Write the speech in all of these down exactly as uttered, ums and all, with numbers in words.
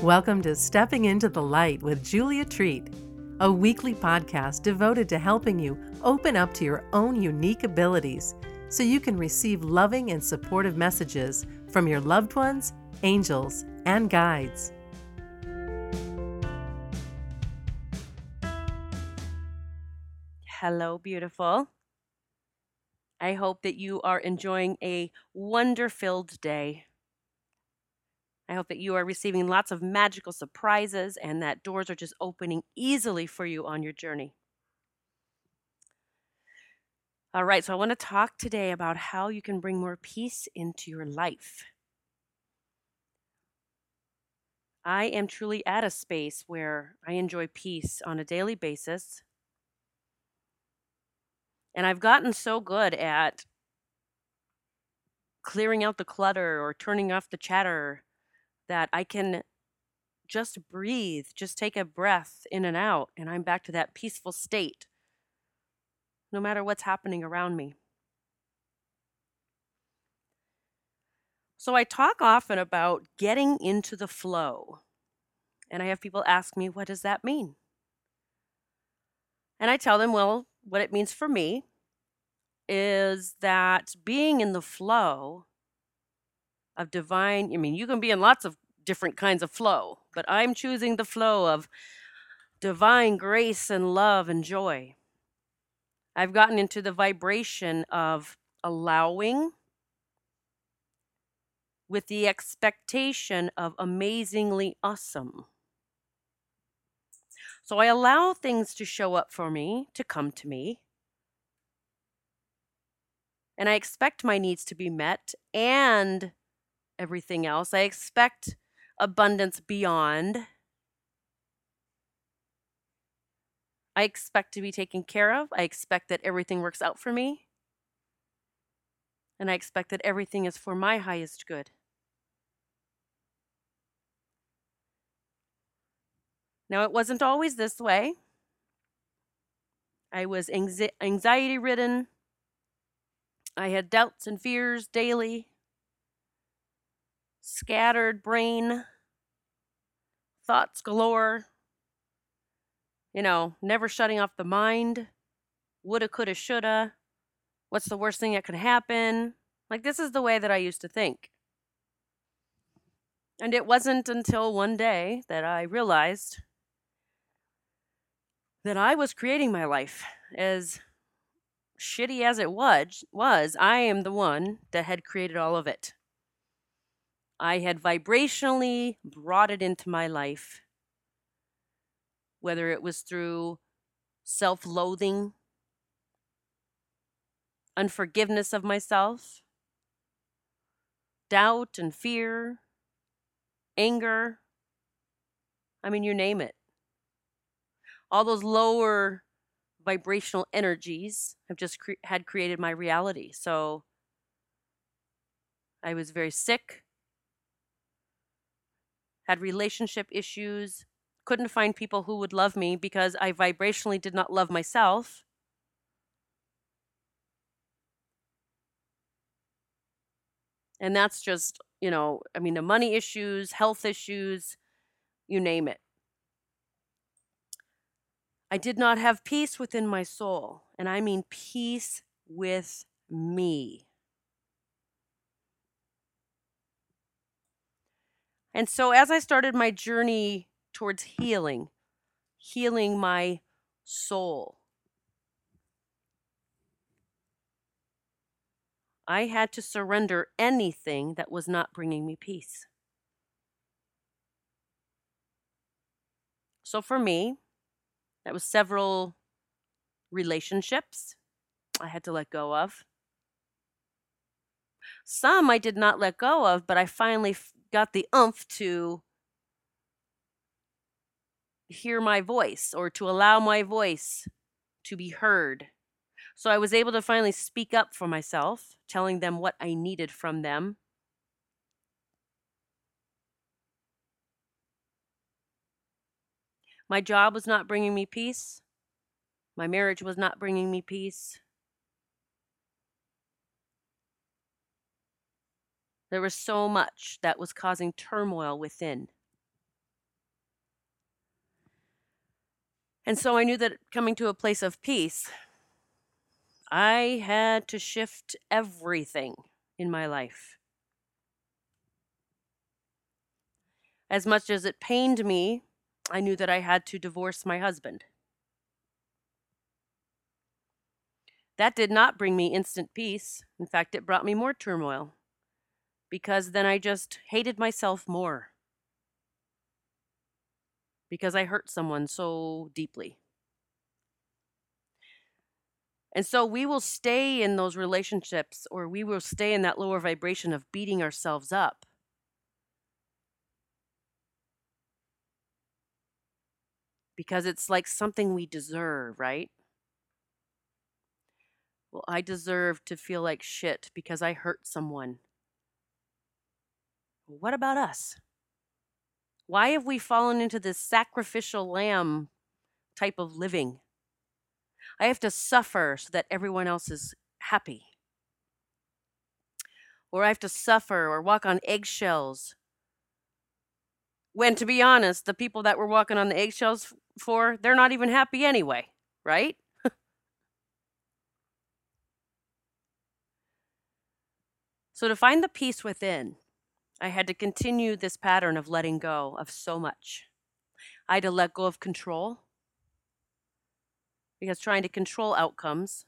Welcome to Stepping Into the Light with Julia Treat, a weekly podcast devoted to helping you open up to your own unique abilities so you can receive loving and supportive messages from your loved ones, angels, and guides. Hello, beautiful. I hope that you are enjoying a wonder-filled day. I hope that you are receiving lots of magical surprises and that doors are just opening easily for you on your journey. All right, so I want to talk today about how you can bring more peace into your life. I am truly at a space where I enjoy peace on a daily basis. And I've gotten so good at clearing out the clutter or turning off the chatter that I can just breathe, just take a breath in and out, and I'm back to that peaceful state, no matter what's happening around me. So I talk often about getting into the flow, and I have people ask me, what does that mean? And I tell them, well, what it means for me is that being in the flow of divine, I mean, you can be in lots of different kinds of flow, but I'm choosing the flow of divine grace and love and joy. I've gotten into the vibration of allowing with the expectation of amazingly awesome. So I allow things to show up for me, to come to me. And I expect my needs to be met and everything else. I expect abundance beyond. I expect to be taken care of. I expect that everything works out for me. And I expect that everything is for my highest good. Now, it wasn't always this way. I was anxiety ridden. I had doubts and fears daily. Scattered brain. Thoughts galore. You know, never shutting off the mind. Woulda, coulda, shoulda. What's the worst thing that could happen? Like, this is the way that I used to think. And it wasn't until one day that I realized that I was creating my life. As shitty as it was, was, I am the one that had created all of it. I had vibrationally brought it into my life, whether it was through self-loathing, unforgiveness of myself, doubt and fear, anger. I mean, you name it. All those lower vibrational energies have just cre- had created my reality. So I was very sick, had relationship issues, couldn't find people who would love me because I vibrationally did not love myself. And that's just, you know, I mean, the money issues, health issues, you name it. I did not have peace within my soul, and I mean peace with me. And so as I started my journey towards healing, healing my soul, I had to surrender anything that was not bringing me peace. So for me, that was several relationships I had to let go of. Some I did not let go of, but I finally f- got the oomph to hear my voice or to allow my voice to be heard. So I was able to finally speak up for myself, telling them what I needed from them. My job was not bringing me peace. My marriage was not bringing me peace. There was so much that was causing turmoil within. And so I knew that coming to a place of peace, I had to shift everything in my life. As much as it pained me, I knew that I had to divorce my husband. That did not bring me instant peace. In fact, it brought me more turmoil, because then I just hated myself more because I hurt someone so deeply. And so we will stay in those relationships, or we will stay in that lower vibration of beating ourselves up because it's like something we deserve, right? Well, I deserve to feel like shit because I hurt someone. What about us? Why have we fallen into this sacrificial lamb type of living? I have to suffer so that everyone else is happy. Or I have to suffer or walk on eggshells. When, to be honest, the people that we're walking on the eggshells for, they're not even happy anyway, right? So to find the peace within, I had to continue this pattern of letting go of so much. I had to let go of control, because trying to control outcomes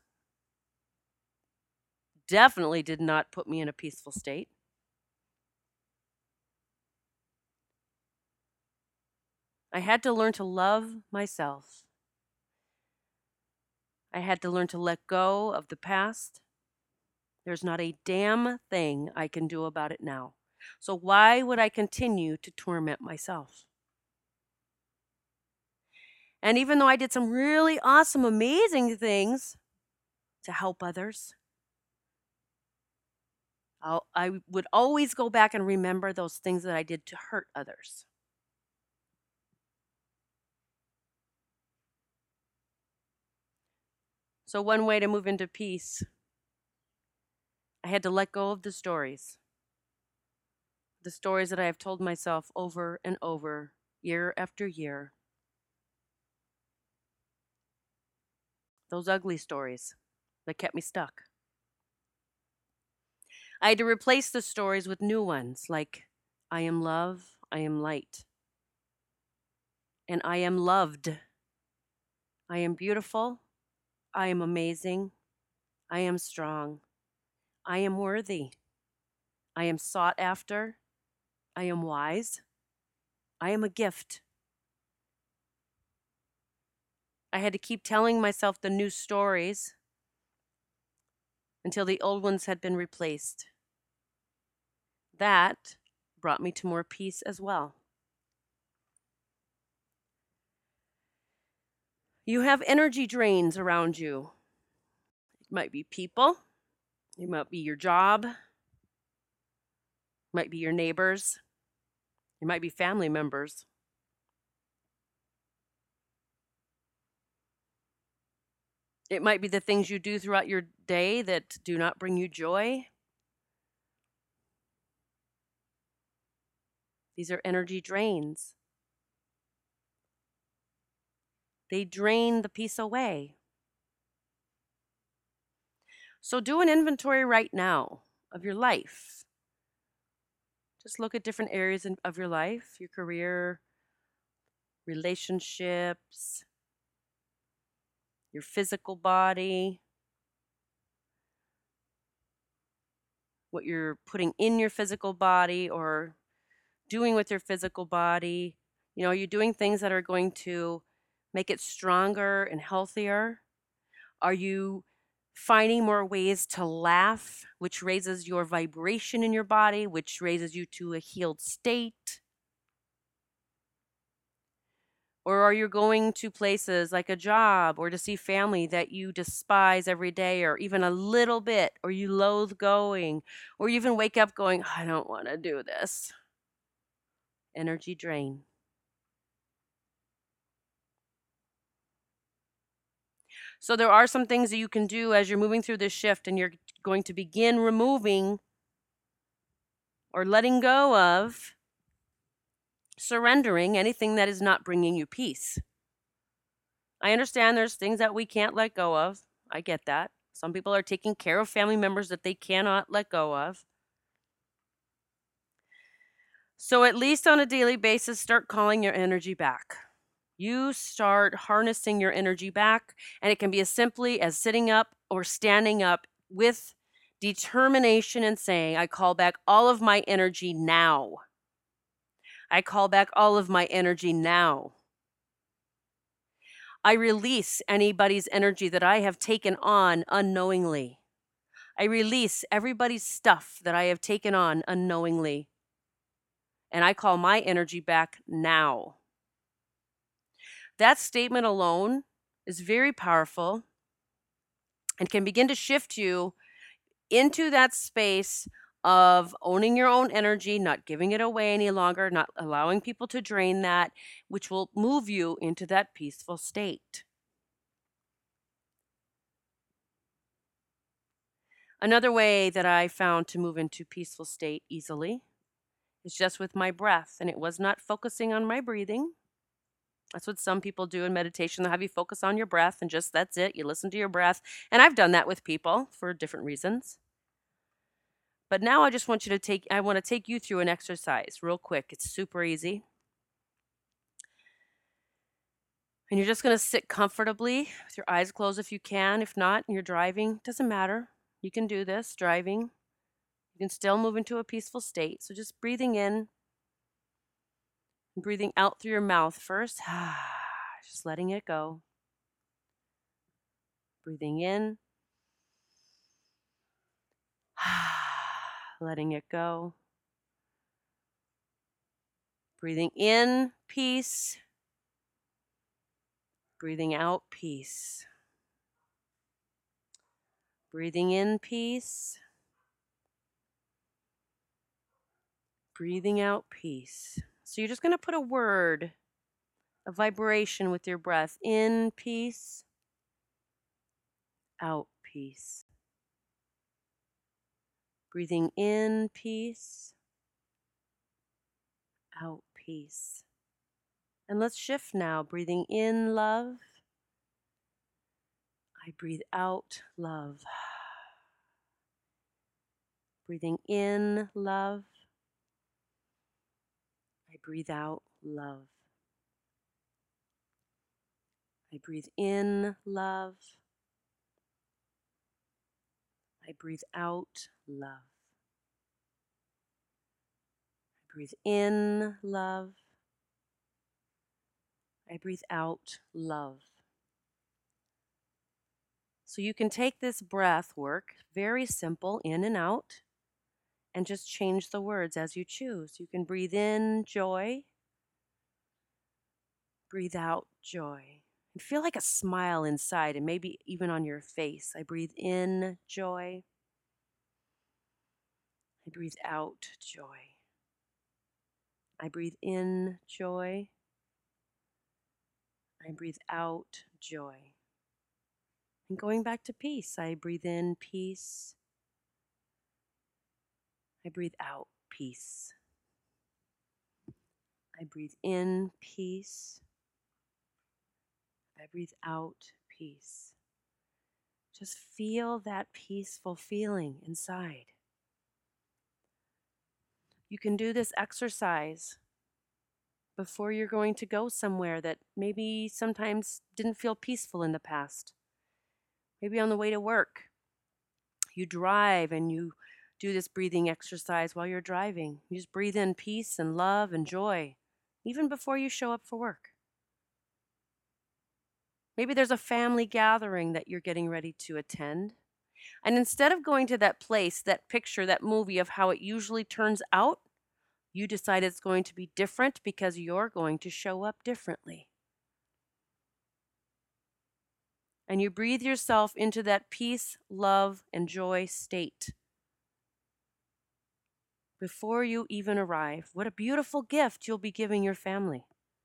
definitely did not put me in a peaceful state. I had to learn to love myself. I had to learn to let go of the past. There's not a damn thing I can do about it now. So why would I continue to torment myself? And even though I did some really awesome, amazing things to help others, I'll, I would always go back and remember those things that I did to hurt others. So one way to move into peace, I had to let go of the stories. The stories that I have told myself over and over, year after year. Those ugly stories that kept me stuck. I had to replace the stories with new ones, like I am love, I am light, and I am loved. I am beautiful, I am amazing, I am strong, I am worthy, I am sought after, I am wise, I am a gift. I had to keep telling myself the new stories until the old ones had been replaced. That brought me to more peace as well. You have energy drains around you. It might be people, it might be your job, it might be your neighbors, it might be family members. It might be the things you do throughout your day that do not bring you joy. These are energy drains. They drain the peace away. So do an inventory right now of your life. Just look at different areas in, of your life, your career, relationships, your physical body, what you're putting in your physical body or doing with your physical body. You know, are you doing things that are going to make it stronger and healthier? Are you finding more ways to laugh, which raises your vibration in your body, which raises you to a healed state? Or are you going to places like a job or to see family that you despise every day or even a little bit, or you loathe going, or you even wake up going, I don't want to do this? Energy drain. So there are some things that you can do as you're moving through this shift, and you're going to begin removing or letting go of, surrendering anything that is not bringing you peace. I understand there's things that we can't let go of. I get that. Some people are taking care of family members that they cannot let go of. So at least on a daily basis, start calling your energy back. You start harnessing your energy back, and it can be as simply as sitting up or standing up with determination and saying, I call back all of my energy now. I call back all of my energy now. I release anybody's energy that I have taken on unknowingly. I release everybody's stuff that I have taken on unknowingly. And I call my energy back now. That statement alone is very powerful and can begin to shift you into that space of owning your own energy, not giving it away any longer, not allowing people to drain that, which will move you into that peaceful state. Another way that I found to move into peaceful state easily is just with my breath, and it was not focusing on my breathing. That's what some people do in meditation. They'll have you focus on your breath and just that's it. You listen to your breath. And I've done that with people for different reasons. But now I just want you to take, I want to take you through an exercise real quick. It's super easy. And you're just going to sit comfortably with your eyes closed if you can. If not, and you're driving, doesn't matter. You can do this driving. You can still move into a peaceful state. So just breathing in and breathing out through your mouth first. Just letting it go. Breathing in. Letting it go. Breathing in, peace. Breathing out, peace. Breathing in, peace. Breathing out, peace. So you're just going to put a word, a vibration with your breath. In, peace. Out, peace. Breathing in, peace. Out, peace. And let's shift now. Breathing in, love. I breathe out, love. Breathing in, love. I breathe out, love. I breathe in, love. I breathe out, love. I breathe in, love. I breathe out, love. So you can take this breath work, very simple, in and out, and just change the words as you choose. You can breathe in joy, breathe out joy, and feel like a smile inside and maybe even on your face. I breathe in joy, I breathe out joy. I breathe in joy, I breathe out joy. And going back to peace, I breathe in peace, I breathe out peace. I breathe in peace, I breathe out peace. Just feel that peaceful feeling inside. You can do this exercise before you're going to go somewhere that maybe sometimes didn't feel peaceful in the past. Maybe on the way to work, you drive and you do this breathing exercise while you're driving. You just breathe in peace and love and joy, even before you show up for work. Maybe there's a family gathering that you're getting ready to attend. And instead of going to that place, that picture, that movie of how it usually turns out, you decide it's going to be different because you're going to show up differently. And you breathe yourself into that peace, love, and joy state before you even arrive. What a beautiful gift you'll be giving your family.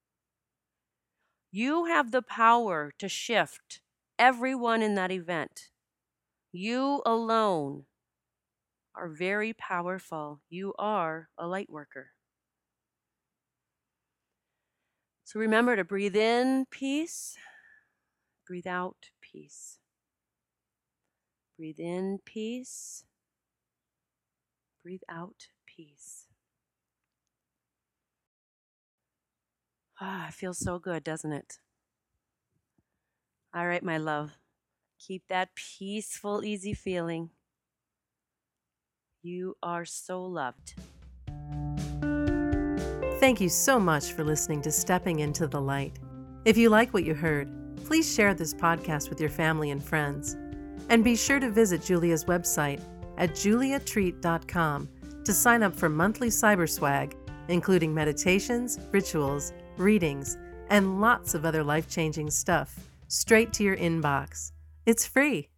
You have the power to shift everyone in that event. You alone are very powerful. You are a light worker. So remember to breathe in peace, Breathe out peace. Breathe in peace. Breathe out peace. Ah, it feels so good, doesn't it? All right, my love. Keep that peaceful, easy feeling. You are so loved. Thank you so much for listening to Stepping into the Light. If you like what you heard, please share this podcast with your family and friends. And be sure to visit Julia's website at julia treat dot com to sign up for monthly cyber swag, including meditations, rituals, readings, and lots of other life-changing stuff straight to your inbox. It's free.